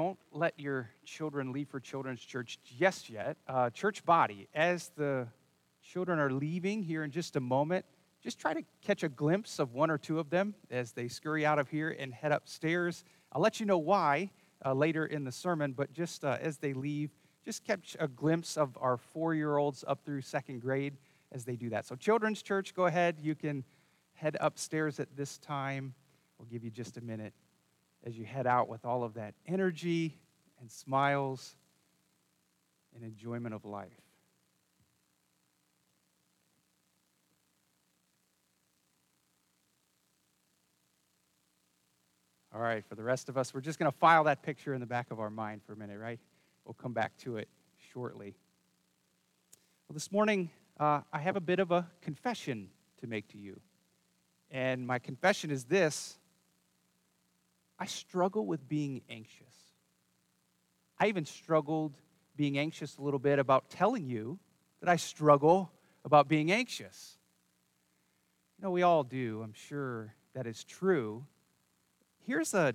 don't let your children leave for Children's Church just yet. Church body, as the children are leaving here in just a moment, just try to catch a glimpse of one or two of them as they scurry out of here and head upstairs. I'll let you know why later in the sermon, but just as they leave, just catch a glimpse of our 4-year-olds up through second grade as they do that. So Children's Church, go ahead. You can head upstairs at this time. We'll give you just a minute as you head out with all of that energy and smiles and enjoyment of life. All right, for the rest of us, we're just going to file that picture in the back of our mind for a minute, right? We'll come back to it shortly. Well, this morning, I have a bit of a confession to make to you. And my confession is this: I struggle with being anxious. I even struggled being anxious a little bit about telling you that I struggle about being anxious. You know, we all do. I'm sure that is true. Here's a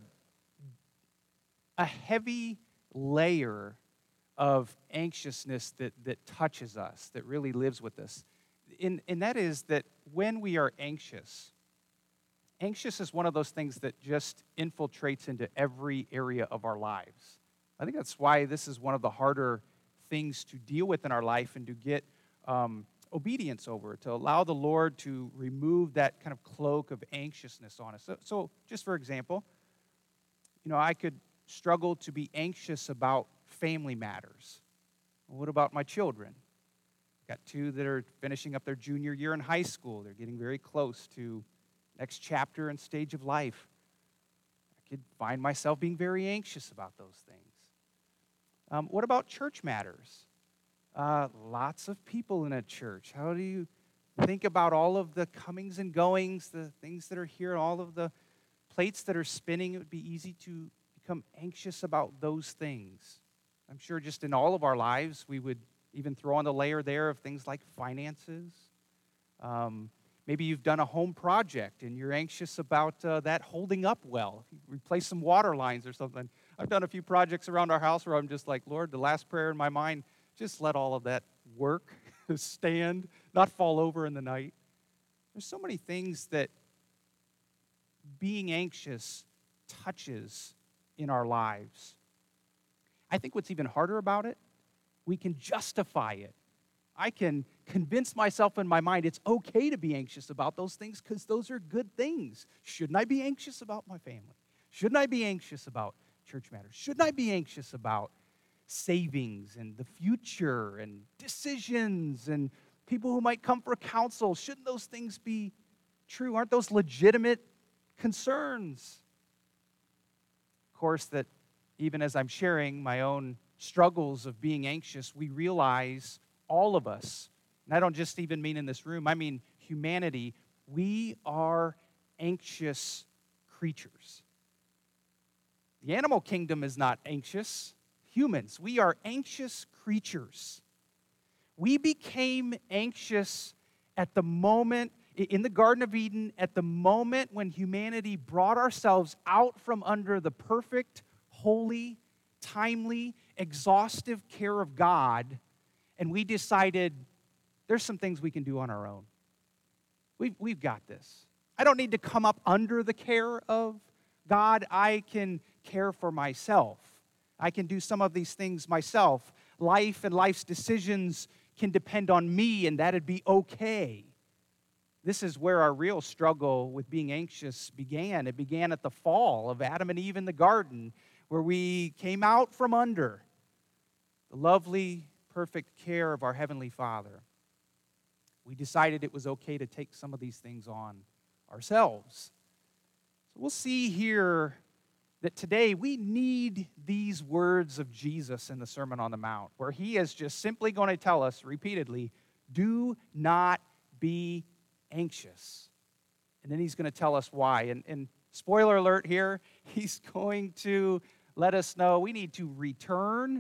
heavy layer of anxiousness that touches us, that really lives with us. And that is that when we are anxious is one of those things that just infiltrates into every area of our lives. I think that's why this is one of the harder things to deal with in our life and to get obedience over, to allow the Lord to remove that kind of cloak of anxiousness on us. So just for example, you know, I could struggle to be anxious about family matters. Well, what about my children? Got 2 that are finishing up their junior year in high school. They're getting very close to next chapter and stage of life. I could find myself being very anxious about those things. What about church matters? Lots of people in a church. How do you think about all of the comings and goings, the things that are here, all of the plates that are spinning? It would be easy to become anxious about those things. I'm sure just in all of our lives, we would even throw on the layer there of things like finances. Maybe you've done a home project and you're anxious about that holding up well. If you replace some water lines or something. I've done a few projects around our house where I'm just like, Lord, the last prayer in my mind, just let all of that work, stand, not fall over in the night. There's so many things that being anxious touches in our lives. I think what's even harder about it, we can justify it. I can convince myself in my mind it's okay to be anxious about those things because those are good things. Shouldn't I be anxious about my family? Shouldn't I be anxious about church matters? Shouldn't I be anxious about savings and the future and decisions and people who might come for counsel? Shouldn't those things be true? Aren't those legitimate concerns? Of course, that even as I'm sharing my own struggles of being anxious, we realize all of us, and I don't just even mean in this room, I mean humanity, we are anxious creatures. The animal kingdom is not anxious. Humans, we are anxious creatures. We became anxious at the moment, in the Garden of Eden, at the moment when humanity brought ourselves out from under the perfect, holy, timely, exhaustive care of God, and we decided there's some things we can do on our own. We've got this. I don't need to come up under the care of God. I can care for myself. I can do some of these things myself. Life and life's decisions can depend on me, and that'd be okay. This is where our real struggle with being anxious began. It began at the fall of Adam and Eve in the garden, where we came out from under the lovely, perfect care of our Heavenly Father. We decided it was okay to take some of these things on ourselves. So we'll see here that today we need these words of Jesus in the Sermon on the Mount, where he is just simply going to tell us repeatedly, do not be anxious. And then he's going to tell us why. And spoiler alert here, he's going to let us know we need to return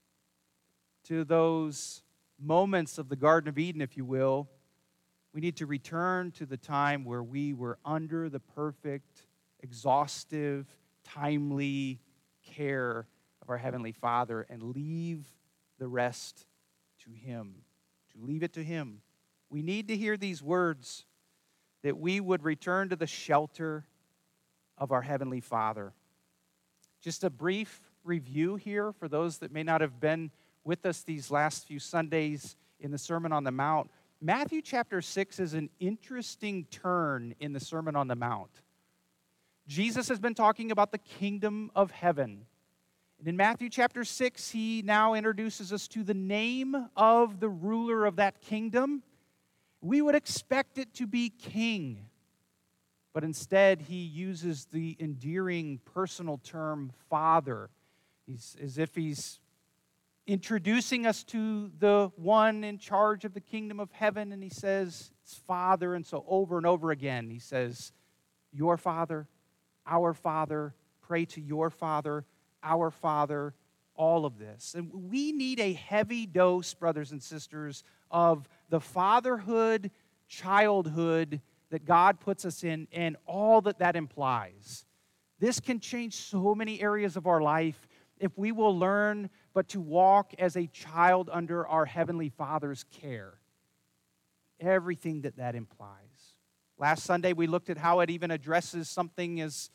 to those moments of the Garden of Eden, if you will. We need to return to the time where we were under the perfect, exhaustive, timely care of our Heavenly Father and leave the rest to Him, to leave it to Him. We need to hear these words, that we would return to the shelter of our Heavenly Father. Just a brief review here for those that may not have been with us these last few Sundays in the Sermon on the Mount. Matthew chapter 6 is an interesting turn in the Sermon on the Mount. Jesus has been talking about the kingdom of heaven. And in Matthew chapter 6, he now introduces us to the name of the ruler of that kingdom. We would expect it to be king. But instead, he uses the endearing personal term Father. He's as if he's introducing us to the one in charge of the kingdom of heaven, and he says, it's Father. And so over and over again, he says, your Father, our Father, pray to your Father, our Father, all of this. And we need a heavy dose, brothers and sisters, of the fatherhood, childhood that God puts us in and all that that implies. This can change so many areas of our life if we will learn but to walk as a child under our Heavenly Father's care. Everything that that implies. Last Sunday, we looked at how it even addresses something as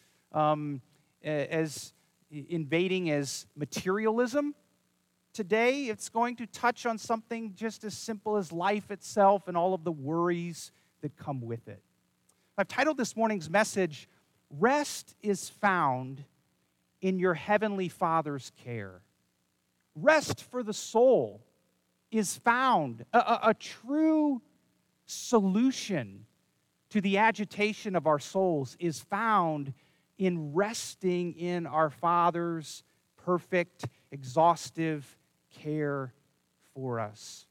invading as materialism. Today, it's going to touch on something just as simple as life itself and all of the worries that come with it. I've titled this morning's message, Rest is Found in Your Heavenly Father's Care. Rest for the soul is found, a true solution to the agitation of our souls is found in resting in our Father's perfect, exhaustive care for us.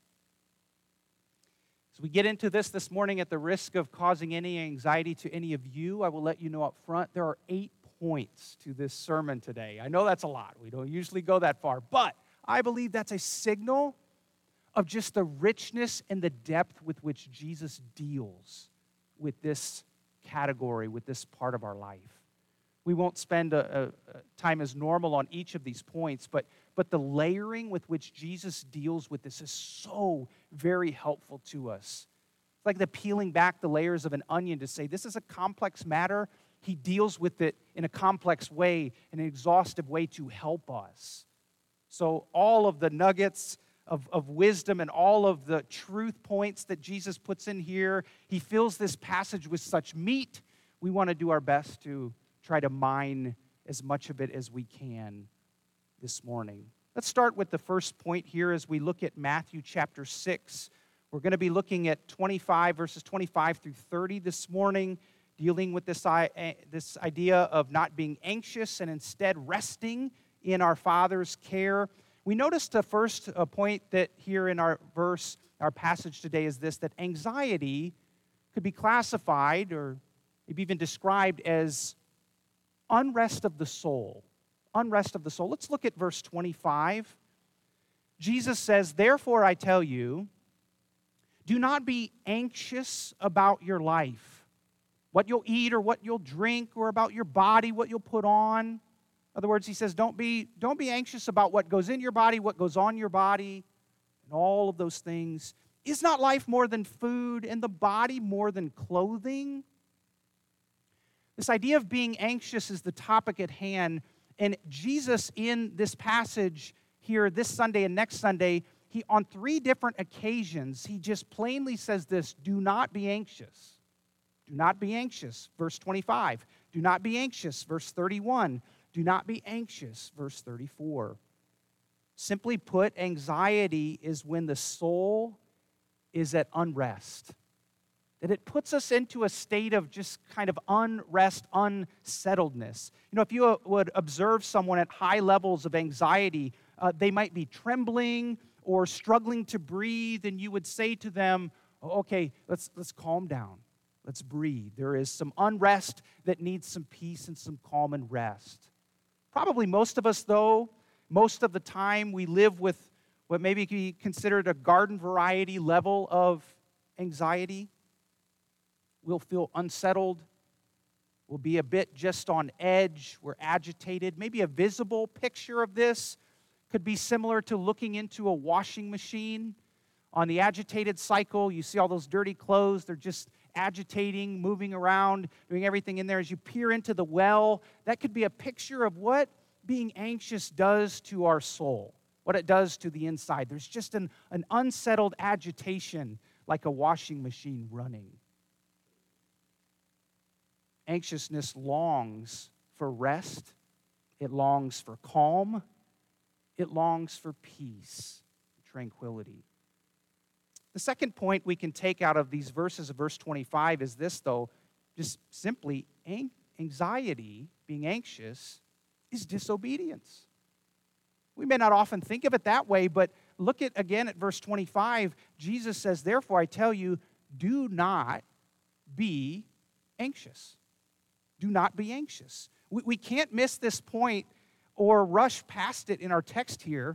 As we get into this morning, at the risk of causing any anxiety to any of you, I will let you know up front, there are 8 points to this sermon today. I know that's a lot. We don't usually go that far, but I believe that's a signal of just the richness and the depth with which Jesus deals with this category, with this part of our life. We won't spend a time as normal on each of these points, but the layering with which Jesus deals with this is so very helpful to us. It's like the peeling back the layers of an onion to say, this is a complex matter. He deals with it in a complex way, in an exhaustive way to help us. So all of the nuggets of wisdom and all of the truth points that Jesus puts in here, he fills this passage with such meat. We want to do our best to try to mine as much of it as we can this morning. Let's start with the first point here as we look at Matthew chapter 6. We're going to be looking at verses 25 through 30 this morning, dealing with this idea of not being anxious and instead resting in our Father's care. We noticed the first point that here in our passage today is this, that anxiety could be classified or maybe even described as unrest of the soul. Unrest of the soul. Let's look at verse 25. Jesus says, therefore I tell you, do not be anxious about your life, what you'll eat or what you'll drink, or about your body, what you'll put on. In other words, he says, don't be anxious about what goes in your body, what goes on your body, and all of those things. Is not life more than food, and the body more than clothing? This idea of being anxious is the topic at hand, and Jesus in this passage here this Sunday and next Sunday, he on 3 different occasions, he just plainly says this, do not be anxious. Do not be anxious, verse 25. Do not be anxious, verse 31. Do not be anxious, verse 34. Simply put, anxiety is when the soul is at unrest. That it puts us into a state of just kind of unrest, unsettledness. You know, if you would observe someone at high levels of anxiety, they might be trembling or struggling to breathe, and you would say to them, okay, let's calm down. Let's breathe. There is some unrest that needs some peace and some calm and rest. Probably most of us, though, most of the time we live with what maybe could be considered a garden variety level of anxiety. We'll feel unsettled. We'll be a bit just on edge. We're agitated. Maybe a visible picture of this could be similar to looking into a washing machine. On the agitated cycle, you see all those dirty clothes. They're just agitating, moving around, doing everything in there. As you peer into the well, that could be a picture of what being anxious does to our soul, what it does to the inside. There's just an unsettled agitation like a washing machine running. Anxiousness longs for rest. It longs for calm. It longs for peace, tranquility. The second point we can take out of these verses of verse 25 is this, though, just simply anxiety, being anxious, is disobedience. We may not often think of it that way, but look again at verse 25. Jesus says, therefore I tell you, do not be anxious. Do not be anxious. We can't miss this point or rush past it in our text here,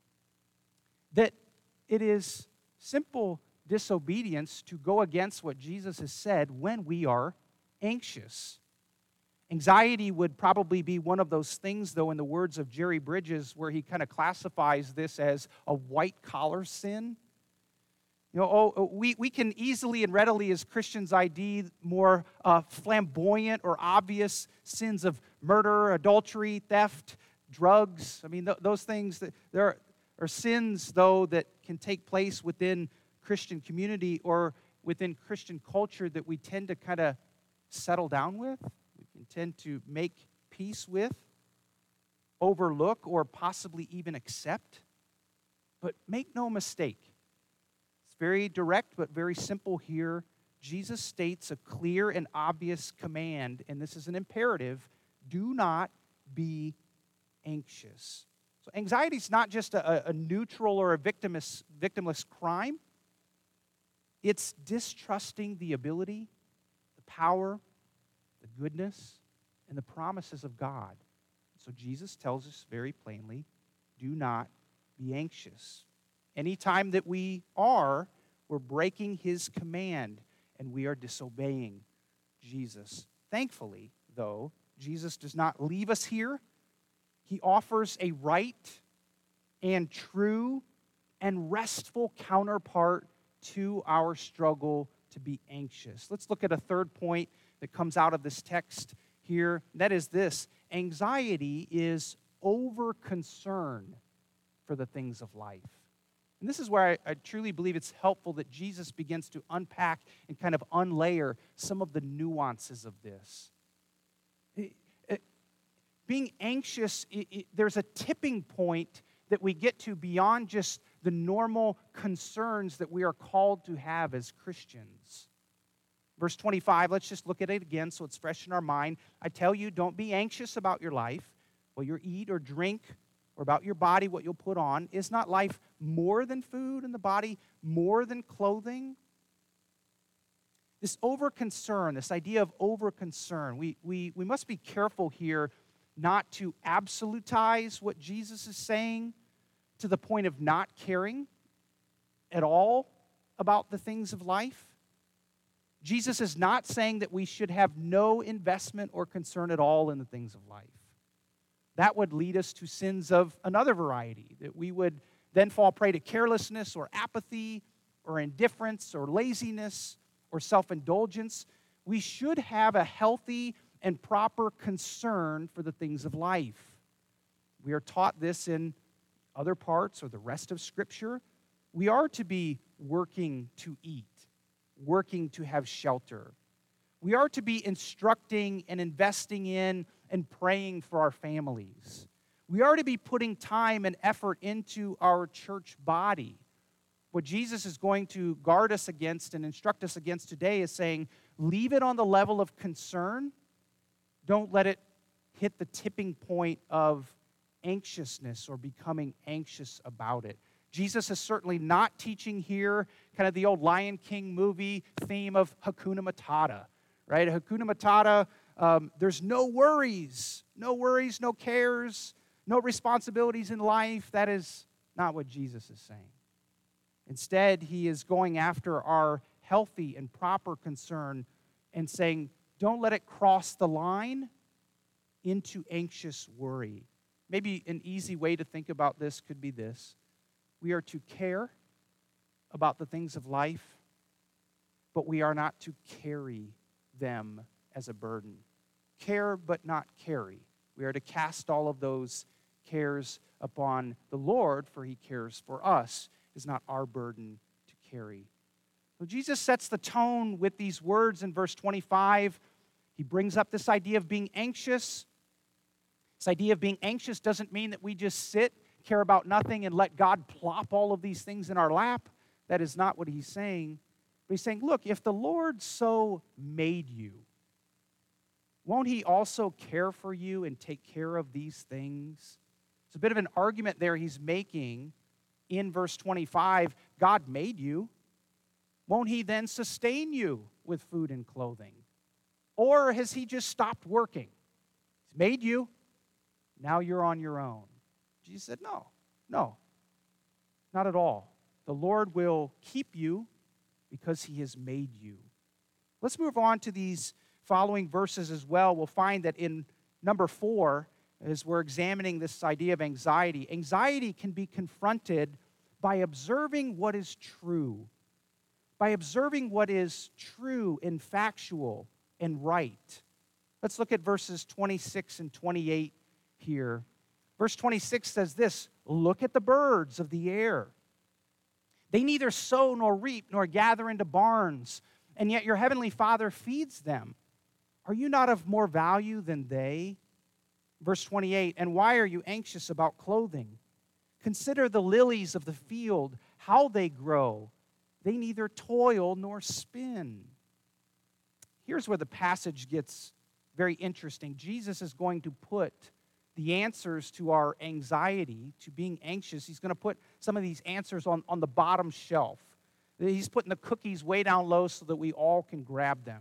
that it is simple disobedience to go against what Jesus has said when we are anxious. Anxiety would probably be one of those things, though, in the words of Jerry Bridges, where he kind of classifies this as a white-collar sin. You know, we can easily and readily as Christians ID more flamboyant or obvious sins of murder, adultery, theft, drugs. I mean, those things, there are sins, though, that can take place within Christian community or within Christian culture that we tend to kind of settle down with. We can tend to make peace with, overlook, or possibly even accept. But make no mistake, very direct but very simple here. Jesus states a clear and obvious command, and this is an imperative: do not be anxious. So anxiety is not just a neutral or a victimless crime. It's distrusting the ability, the power, the goodness, and the promises of God. So Jesus tells us very plainly, do not be anxious. Anytime that we are, we're breaking his command and we are disobeying Jesus. Thankfully, though, Jesus does not leave us here. He offers a right and true and restful counterpart to our struggle to be anxious. Let's look at a third point that comes out of this text here. That is this: anxiety is over concern for the things of life. And this is where I truly believe it's helpful that Jesus begins to unpack and kind of unlayer some of the nuances of this. Being anxious, there's a tipping point that we get to beyond just the normal concerns that we are called to have as Christians. Verse 25, let's just look at it again so it's fresh in our mind. I tell you, don't be anxious about your life, what you eat or drink, or about your body, what you'll put on. Is not life more than food, and the body more than clothing? This over-concern, this idea of over-concern, we must be careful here not to absolutize what Jesus is saying to the point of not caring at all about the things of life. Jesus is not saying that we should have no investment or concern at all in the things of life. That would lead us to sins of another variety, that we would then fall prey to carelessness or apathy or indifference or laziness or self-indulgence. We should have a healthy and proper concern for the things of life. We are taught this in other parts or the rest of Scripture. We are to be working to eat, working to have shelter. We are to be instructing and investing in and praying for our families. We are to be putting time and effort into our church body. What Jesus is going to guard us against and instruct us against today is saying, leave it on the level of concern. Don't let it hit the tipping point of anxiousness or becoming anxious about it. Jesus is certainly not teaching here kind of the old Lion King movie theme of Hakuna Matata, right? Hakuna Matata, there's no worries, no cares, no responsibilities in life. That is not what Jesus is saying. Instead, he is going after our healthy and proper concern and saying, Don't let it cross the line into anxious worry. Maybe an easy way to think about this could be this. We are to care about the things of life, but we are not to carry them as a burden. Care, but not carry. We are to cast all of those cares upon the Lord, for he cares for us. It is not our burden to carry. So Jesus sets the tone with these words in verse 25. He brings up this idea of being anxious. This idea of being anxious doesn't mean that we just sit, care about nothing, and let God plop all of these things in our lap. That is not what he's saying. But he's saying, look, if the Lord so made you, won't he also care for you and take care of these things? It's a bit of an argument there he's making in verse 25. God made you. Won't he then sustain you with food and clothing? Or has he just stopped working? He's made you. Now you're on your own. Jesus said, no, not at all. The Lord will keep you because he has made you. Let's move on to these following verses as well. We'll find that in number 4, as we're examining this idea of anxiety, anxiety can be confronted by observing what is true, by observing what is true and factual and right. Let's look at verses 26 and 28 here. Verse 26 says this, look at the birds of the air. They neither sow nor reap nor gather into barns, and yet your heavenly Father feeds them. Are you not of more value than they? Verse 28, and why are you anxious about clothing? Consider the lilies of the field, how they grow. They neither toil nor spin. Here's where the passage gets very interesting. Jesus is going to put the answers to our anxiety, to being anxious. He's going to put some of these answers on the bottom shelf. He's putting the cookies way down low so that we all can grab them.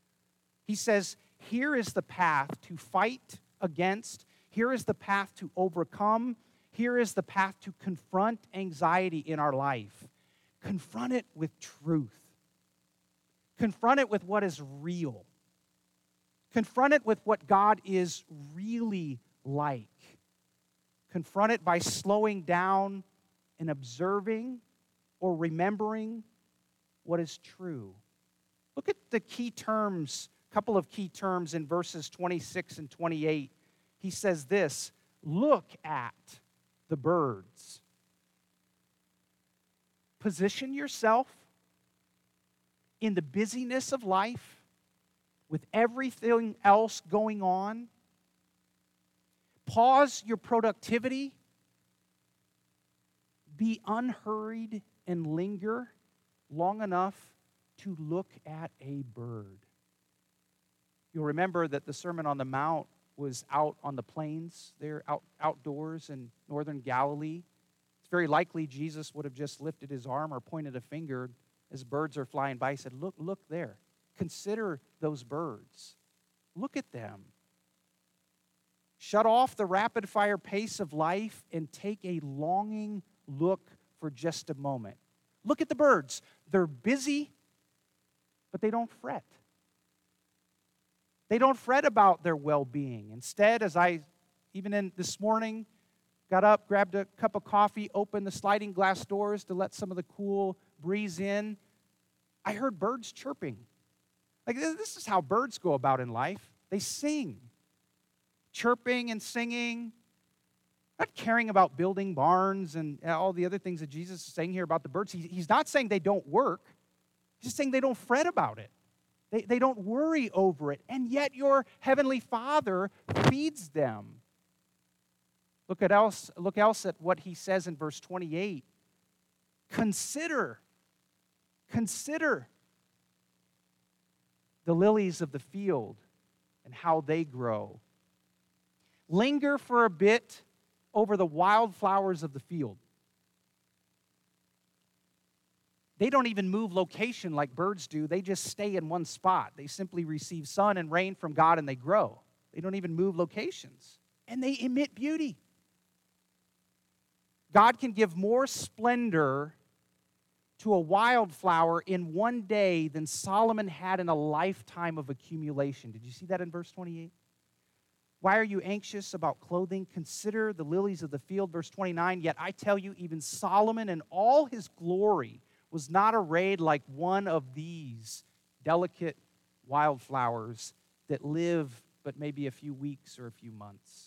He says, here is the path to fight against. Here is the path to overcome. Here is the path to confront anxiety in our life. Confront it with truth. Confront it with what is real. Confront it with what God is really like. Confront it by slowing down and observing or remembering what is true. Look at the key terms, a couple of key terms in verses 26 and 28. He says this, look at the birds. Position yourself in the busyness of life with everything else going on. Pause your productivity. Be unhurried and linger long enough to look at a bird. You'll remember that the Sermon on the Mount was out on the plains there, outdoors in northern Galilee. It's very likely Jesus would have just lifted his arm or pointed a finger as birds are flying by. He said, look there. Consider those birds. Look at them. Shut off the rapid-fire pace of life and take a longing look for just a moment. Look at the birds. They're busy, but they don't fret. They don't fret about their well-being. Instead, as I, even this morning, got up, grabbed a cup of coffee, opened the sliding glass doors to let some of the cool breeze in, I heard birds chirping. Like, this is how birds go about in life. They sing. Chirping and singing, not caring about building barns and all the other things that Jesus is saying here about the birds. He's not saying they don't work. He's just saying they don't fret about it. They don't worry over it. And yet your heavenly Father feeds them. Look else at what he says in verse 28. Consider the lilies of the field and how they grow. Linger for a bit over the wildflowers of the field. They don't even move location like birds do. They just stay in one spot. They simply receive sun and rain from God and they grow. They don't even move locations. And they emit beauty. God can give more splendor to a wildflower in one day than Solomon had in a lifetime of accumulation. Did you see that in verse 28? Why are you anxious about clothing? Consider the lilies of the field. Verse 29, yet I tell you, even Solomon in all his glory was not arrayed like one of these delicate wildflowers that live but maybe a few weeks or a few months.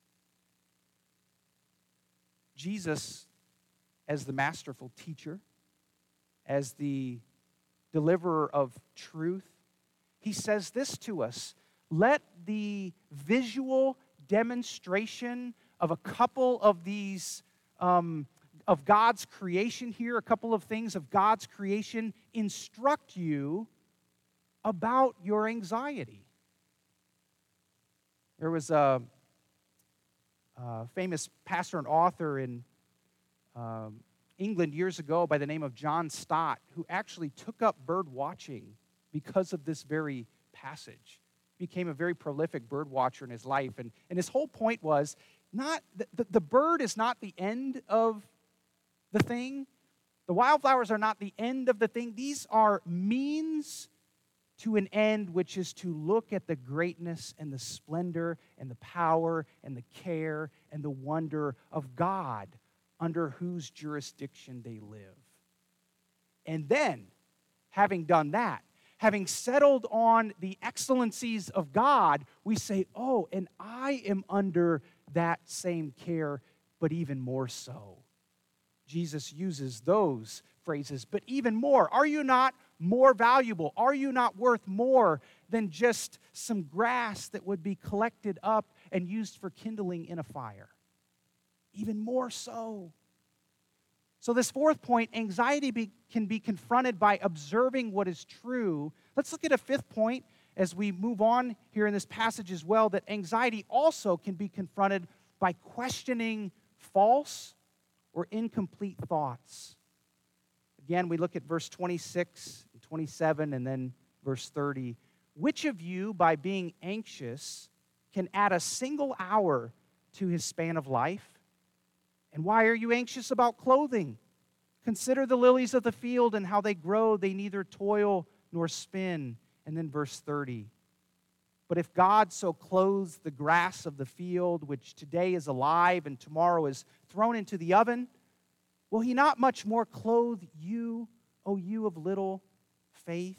Jesus, as the masterful teacher, as the deliverer of truth, he says this to us: let the visual demonstration of a couple of these, of God's creation here, a couple of things of God's creation, instruct you about your anxiety. There was a famous pastor and author in England years ago by the name of John Stott, who actually took up bird watching because of this very passage. He became a very prolific bird watcher in his life, and his whole point was not the bird is not the end of the thing. The wildflowers are not the end of the thing. These are means to an end, which is to look at the greatness and the splendor and the power and the care and the wonder of God, under whose jurisdiction they live. And then, having done that, having settled on the excellencies of God, we say, oh, and I am under that same care, but even more so. Jesus uses those phrases, but even more. Are you not more valuable? Are you not worth more than just some grass that would be collected up and used for kindling in a fire? Even more so. So this fourth point, anxiety can be confronted by observing what is true. Let's look at a fifth point as we move on here in this passage as well, that anxiety also can be confronted by questioning false or incomplete thoughts. Again, we look at verse 26 and 27 and then verse 30. Which of you, by being anxious, can add a single hour to his span of life? And why are you anxious about clothing? Consider the lilies of the field and how they grow. They neither toil nor spin. And then verse 30. But if God so clothes the grass of the field, which today is alive and tomorrow is thrown into the oven, will he not much more clothe you, O you of little faith?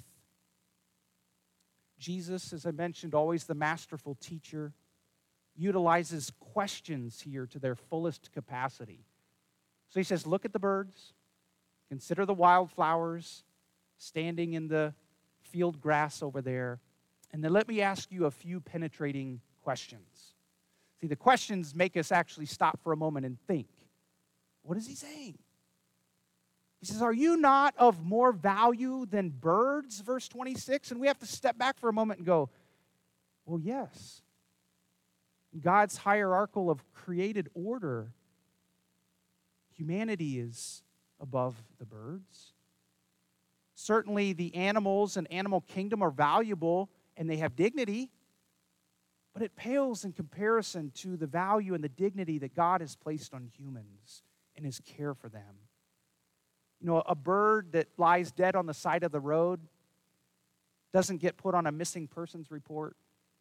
Jesus, as I mentioned, always the masterful teacher, utilizes questions here to their fullest capacity. So he says, look at the birds, consider the wildflowers standing in the field grass over there, and then let me ask you a few penetrating questions. See, the questions make us actually stop for a moment and think. What is he saying? He says, are you not of more value than birds, verse 26? And we have to step back for a moment and go, well, yes. God's hierarchical of created order, humanity is above the birds. Certainly the animals and animal kingdom are valuable and they have dignity, but it pales in comparison to the value and the dignity that God has placed on humans and his care for them. You know, a bird that lies dead on the side of the road doesn't get put on a missing persons report.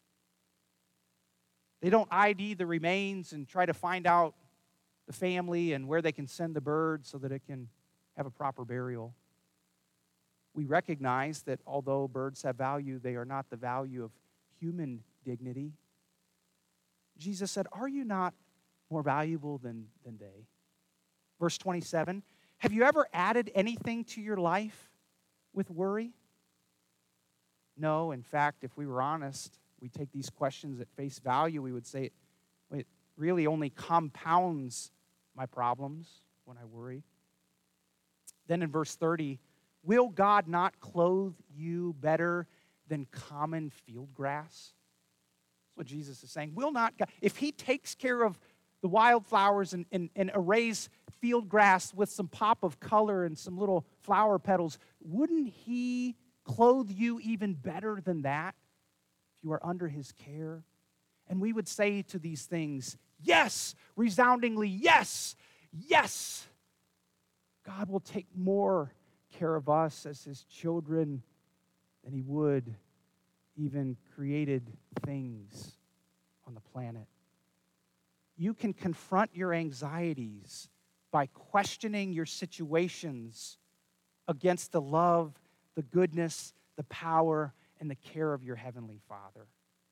They don't ID the remains and try to find out the family and where they can send the bird so that it can have a proper burial. We recognize that although birds have value, they are not the value of human dignity. Jesus said, are you not more valuable than they? Verse 27, have you ever added anything to your life with worry? No, in fact, if we were honest, we take these questions at face value, we would say it really only compounds my problems when I worry. Then in verse 30, will God not clothe you better than common field grass? That's what Jesus is saying. Will not God, if he takes care of the wildflowers and arrays field grass with some pop of color and some little flower petals, wouldn't he clothe you even better than that? You are under his care. And we would say to these things, yes, resoundingly, yes, yes. God will take more care of us as his children than he would even created things on the planet. You can confront your anxieties by questioning your situations against the love, the goodness, the power, and the care of your Heavenly Father.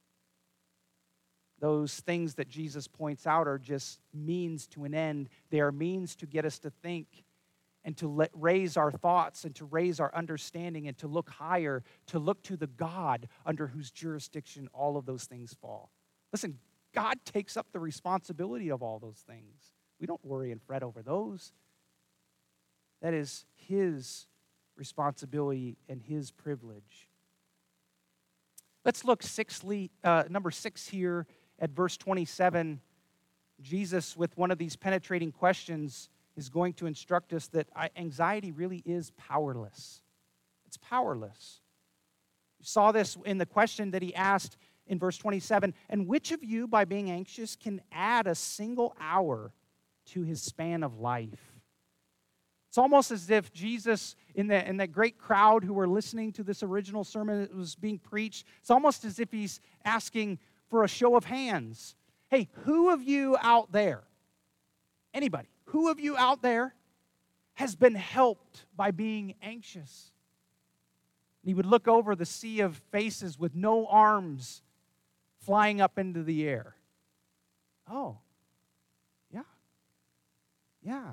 Those things that Jesus points out are just means to an end. They are means to get us to think and to raise our thoughts and to raise our understanding and to look higher, to look to the God under whose jurisdiction all of those things fall. Listen, God takes up the responsibility of all those things. We don't worry and fret over those. That is his responsibility and his privilege. Let's look number 6 here at verse 27. Jesus, with one of these penetrating questions, is going to instruct us that anxiety really is powerless. It's powerless. You saw this in the question that he asked in verse 27. And which of you, by being anxious, can add a single hour to his span of life? It's almost as if Jesus, in that great crowd who were listening to this original sermon that was being preached, it's almost as if he's asking for a show of hands. Hey, who of you out there, anybody, who of you out there has been helped by being anxious? And he would look over the sea of faces with no arms flying up into the air. Oh, yeah. Yeah.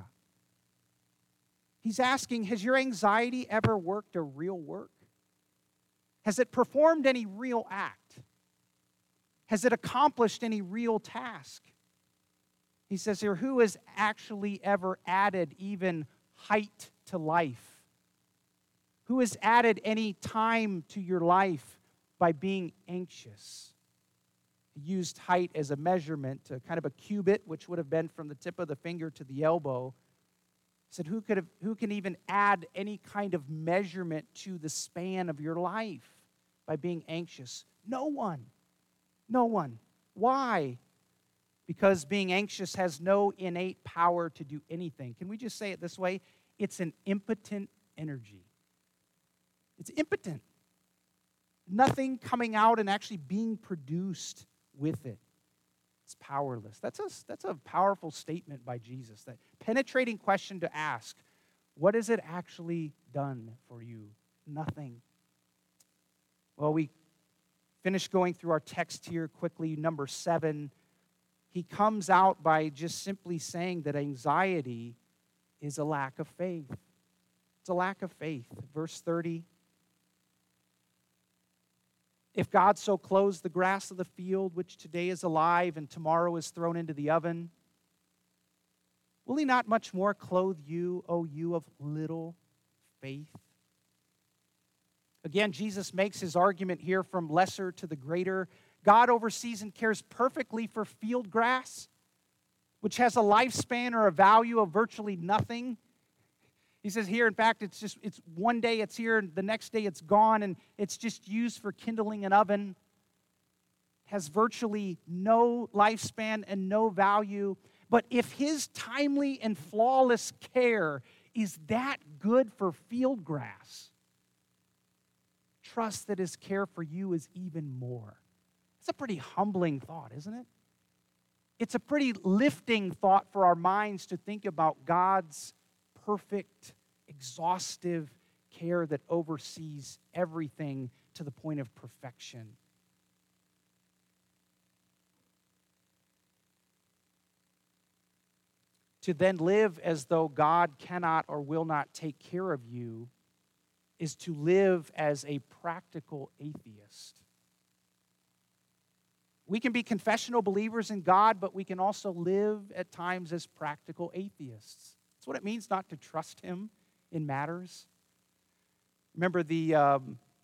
He's asking, has your anxiety ever worked a real work? Has it performed any real act? Has it accomplished any real task? He says here, who has actually ever added even height to life? Who has added any time to your life by being anxious? He used height as a measurement, kind of a cubit, which would have been from the tip of the finger to the elbow. He said, who can even add any kind of measurement to the span of your life by being anxious? No one. No one. Why? Because being anxious has no innate power to do anything. Can we just say it this way? It's an impotent energy. It's impotent. Nothing coming out and actually being produced with it. It's powerless. That's a powerful statement by Jesus. That penetrating question to ask, what has it actually done for you? Nothing. Well, we finished going through our text here quickly. Number 7, he comes out by just simply saying that anxiety is a lack of faith. It's a lack of faith. Verse 30. If God so clothes the grass of the field, which today is alive and tomorrow is thrown into the oven, will he not much more clothe you, O you of little faith? Again, Jesus makes his argument here from lesser to the greater. God oversees and cares perfectly for field grass, which has a lifespan or a value of virtually nothing. He says here, in fact, it's one day it's here, and the next day it's gone, and it's just used for kindling an oven. Has virtually no lifespan and no value. But if his timely and flawless care is that good for field grass, trust that his care for you is even more. It's a pretty humbling thought, isn't it? It's a pretty lifting thought for our minds to think about God's perfect, exhaustive care that oversees everything to the point of perfection. To then live as though God cannot or will not take care of you is to live as a practical atheist. We can be confessional believers in God, but we can also live at times as practical atheists. That's what it means not to trust him in matters. Remember the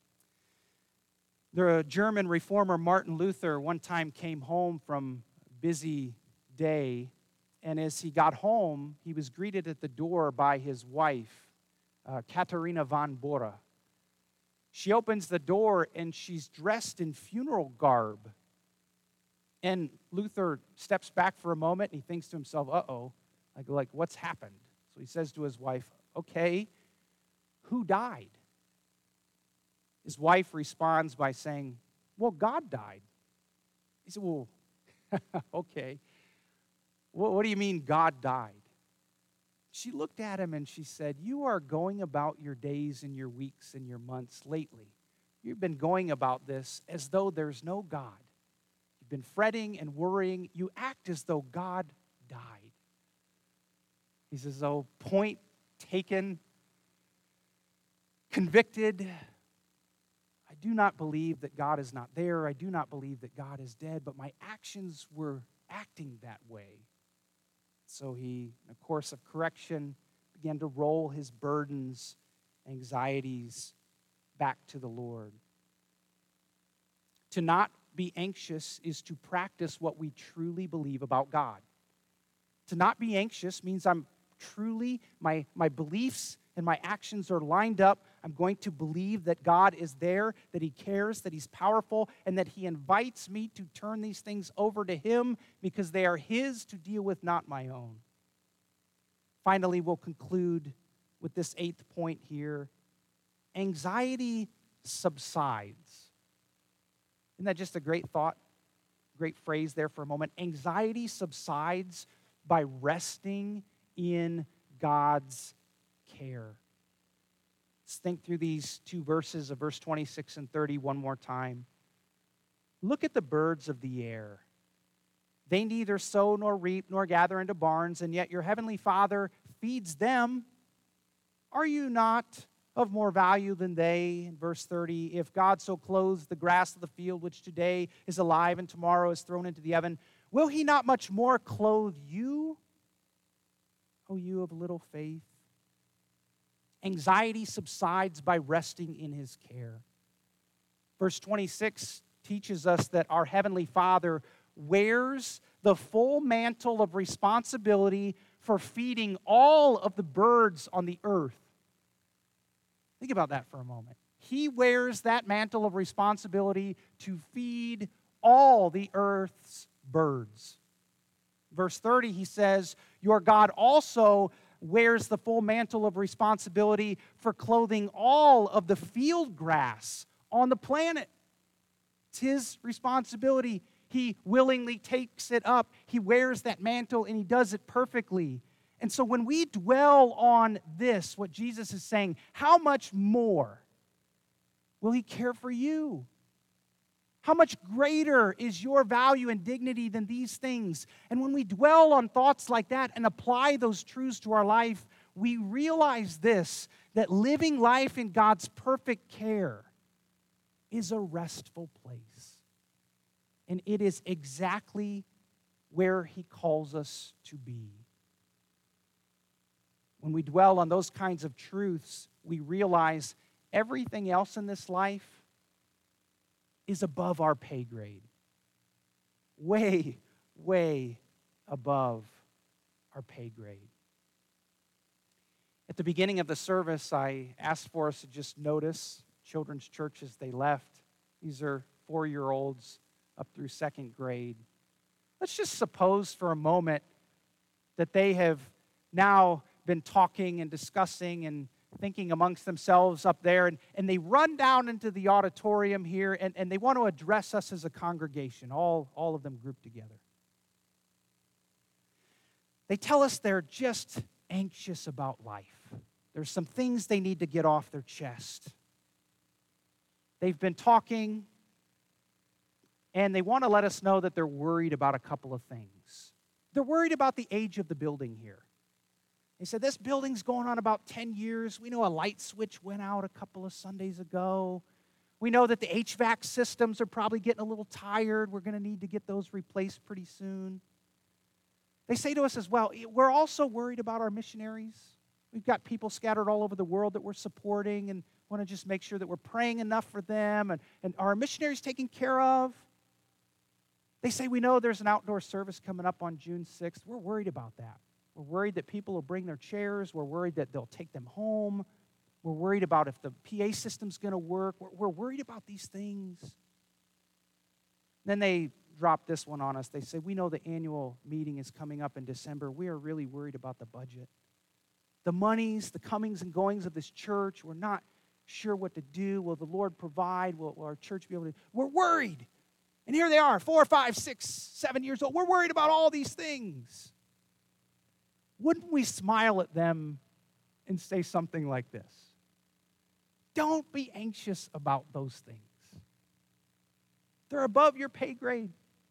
German reformer Martin Luther one time came home from a busy day, and as he got home, he was greeted at the door by his wife, Katharina von Bora. She opens the door, and she's dressed in funeral garb. And Luther steps back for a moment, and he thinks to himself, uh-oh, like what's happened? So he says to his wife, okay, who died? His wife responds by saying, well, God died. He said, well, okay. What do you mean God died? She looked at him and she said, you are going about your days and your weeks and your months lately. You've been going about this as though there's no God. You've been fretting and worrying. You act as though God died. He says, oh, point taken, convicted. I do not believe that God is not there. I do not believe that God is dead, but my actions were acting that way. So he, in a course of correction, began to roll his burdens, anxieties back to the Lord. To not be anxious is to practice what we truly believe about God. To not be anxious means I'm truly, my beliefs and my actions are lined up. I'm going to believe that God is there, that He cares, that He's powerful, and that He invites me to turn these things over to Him because they are His to deal with, not my own. Finally, we'll conclude with this 8th point here. Anxiety subsides. Isn't that just a great thought? Great phrase there for a moment. Anxiety subsides by resting in God's care. Let's think through these 2 verses of verse 26 and 30 one more time. Look at the birds of the air. They neither sow nor reap nor gather into barns, and yet your heavenly Father feeds them. Are you not of more value than they? In verse 30, if God so clothes the grass of the field, which today is alive and tomorrow is thrown into the oven, will He not much more clothe you, O you of little faith? Anxiety subsides by resting in His care. Verse 26 teaches us that our Heavenly Father wears the full mantle of responsibility for feeding all of the birds on the earth. Think about that for a moment. He wears that mantle of responsibility to feed all the earth's birds. Verse 30, he says, your God also wears the full mantle of responsibility for clothing all of the field grass on the planet. It's His responsibility. He willingly takes it up. He wears that mantle and He does it perfectly. And so when we dwell on this, what Jesus is saying, how much more will He care for you? How much greater is your value and dignity than these things? And when we dwell on thoughts like that and apply those truths to our life, we realize this, that living life in God's perfect care is a restful place. And it is exactly where He calls us to be. When we dwell on those kinds of truths, we realize everything else in this life is above our pay grade. Way, way above our pay grade. At the beginning of the service, I asked for us to just notice children's church as they left. These are 4-year-olds up through 2nd grade. Let's just suppose for a moment that they have now been talking and discussing and thinking amongst themselves up there, and they run down into the auditorium here, and they want to address us as a congregation, all of them grouped together. They tell us they're just anxious about life. There's some things they need to get off their chest. They've been talking, and they want to let us know that they're worried about a couple of things. They're worried about the age of the building here. They said, this building's going on about 10 years. We know a light switch went out a couple of Sundays ago. We know that the HVAC systems are probably getting a little tired. We're going to need to get those replaced pretty soon. They say to us as well, we're also worried about our missionaries. We've got people scattered all over the world that we're supporting and want to just make sure that we're praying enough for them and are our missionaries taken care of. They say, we know there's an outdoor service coming up on June 6th. We're worried about that. We're worried that people will bring their chairs. We're worried that they'll take them home. We're worried about if the PA system's going to work. We're worried about these things. Then they drop this one on us. They say, we know the annual meeting is coming up in December. We are really worried about the budget. the monies, the comings and goings of this church. We're not sure what to do. Will the Lord provide? Will our church be able to? We're worried. And here they are, 4, 5, 6, 7 years old. We're worried about all these things. Wouldn't we smile at them and say something like this? Don't be anxious about those things. They're above your pay grade.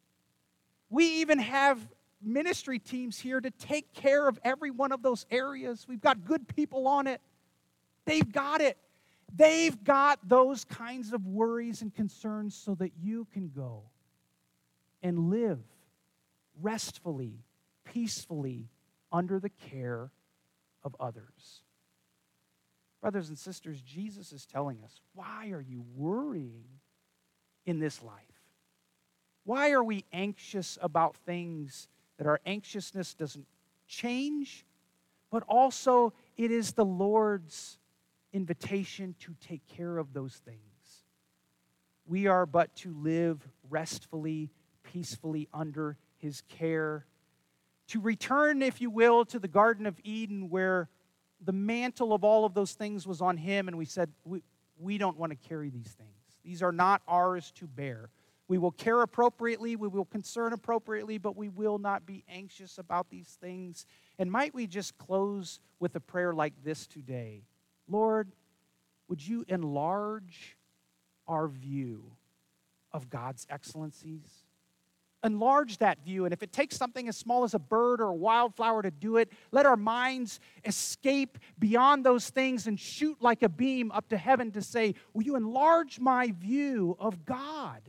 We even have ministry teams here to take care of every one of those areas. We've got good people on it. They've got it. They've got those kinds of worries and concerns so that you can go and live restfully, peacefully under the care of others. Brothers and sisters, Jesus is telling us, why are you worrying in this life? Why are we anxious about things that our anxiousness doesn't change, but also it is the Lord's invitation to take care of those things. We are but to live restfully, peacefully under His care, to return, if you will, to the Garden of Eden where the mantle of all of those things was on Him, and we said, we don't want to carry these things. These are not ours to bear. We will care appropriately, we will concern appropriately, but we will not be anxious about these things. And might we just close with a prayer like this today? Lord, would you enlarge our view of God's excellencies? Enlarge that view, and if it takes something as small as a bird or a wildflower to do it, let our minds escape beyond those things and shoot like a beam up to heaven to say, will you enlarge my view of God?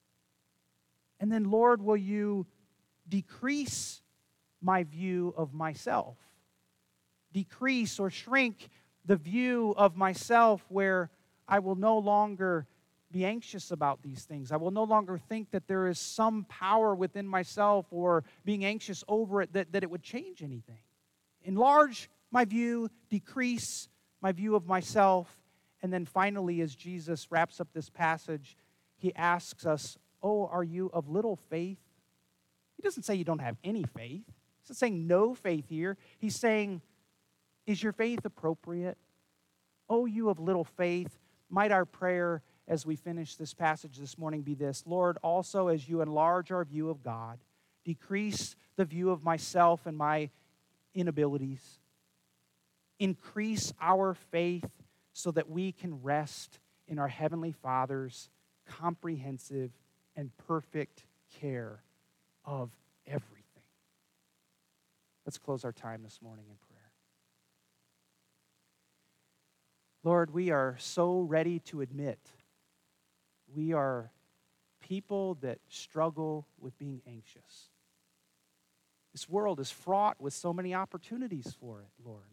And then, Lord, will you decrease my view of myself? Decrease or shrink the view of myself where I will no longer be anxious about these things. I will no longer think that there is some power within myself or being anxious over it that it would change anything. Enlarge my view, decrease my view of myself, and then finally, as Jesus wraps up this passage, He asks us, oh, are you of little faith? He doesn't say you don't have any faith. He's not saying no faith here. He's saying, is your faith appropriate? Oh, you of little faith. Might our prayer as we finish this passage this morning be this: Lord, also as you enlarge our view of God, decrease the view of myself and my inabilities. Increase our faith so that we can rest in our Heavenly Father's comprehensive and perfect care of everything. Let's close our time this morning in prayer. Lord, we are so ready to admit we are people that struggle with being anxious. This world is fraught with so many opportunities for it, Lord.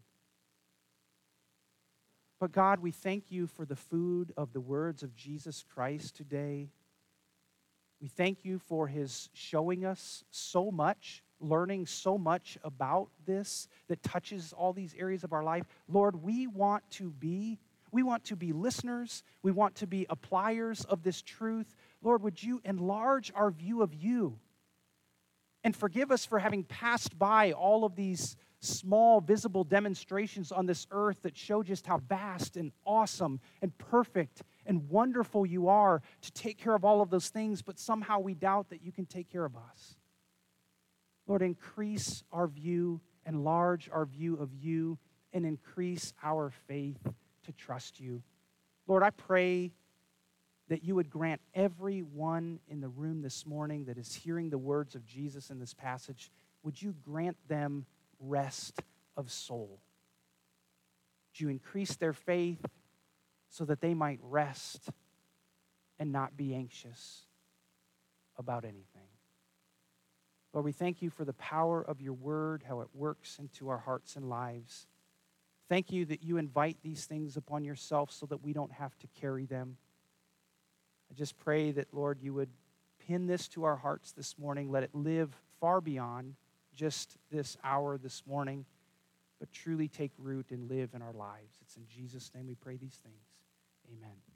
But God, we thank you for the food of the words of Jesus Christ today. We thank you for His showing us so much, learning so much about this that touches all these areas of our life. Lord, we want to be listeners. We want to be appliers of this truth. Lord, would you enlarge our view of you and forgive us for having passed by all of these small, visible demonstrations on this earth that show just how vast and awesome and perfect and wonderful you are to take care of all of those things, but somehow we doubt that you can take care of us. Lord, increase our view, enlarge our view of you, and increase our faith to trust you. Lord, I pray that you would grant everyone in the room this morning that is hearing the words of Jesus in this passage, would you grant them rest of soul? Would you increase their faith so that they might rest and not be anxious about anything? Lord, we thank you for the power of your word, how it works into our hearts and lives. Thank you that you invite these things upon yourself so that we don't have to carry them. I just pray that, Lord, you would pin this to our hearts this morning. Let it live far beyond just this hour this morning, but truly take root and live in our lives. It's in Jesus' name we pray these things. Amen.